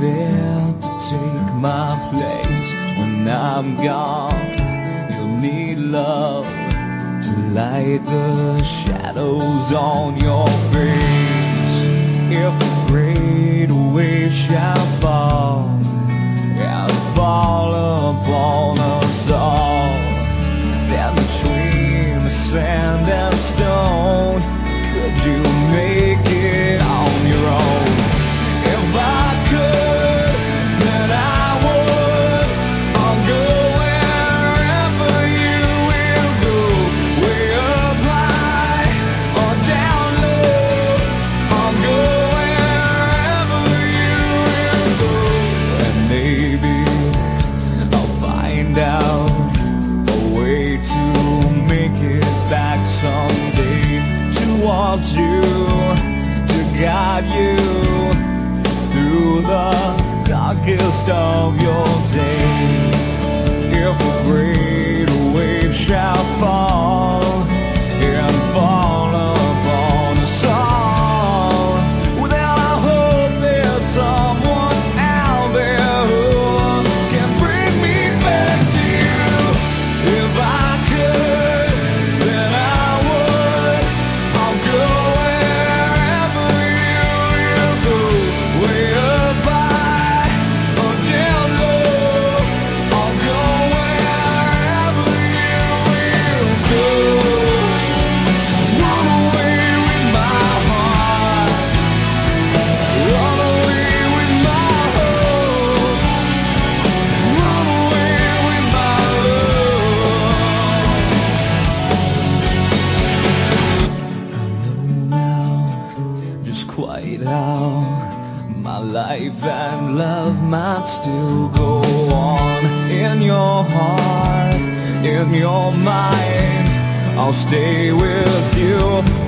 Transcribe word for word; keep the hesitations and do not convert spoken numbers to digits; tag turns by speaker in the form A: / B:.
A: there to take my place when I'm gone. You'll need love to light the shadows on your face. If a great wave shall fall and fall upon us all, then between the sand and stone, could you make it on your own? If I could, then I would. I'll go wherever you will go, way up high or down low. I'll go wherever you will go, and maybe I'll find out a way to make it back someday, to walk you, to guide you through the darkest of your days. If a great wave shall fall and fall upon us all, well, then I hope there's someone out there who can bring me back to you. If I could, then I would. I'll go wherever you will go, way up high or down low. I'll go wherever you will go. Run away with my heart, run away with my hope, run away with my love. I know now just quite how my life and love might still go on. In your heart, in your mind, I'll stay with you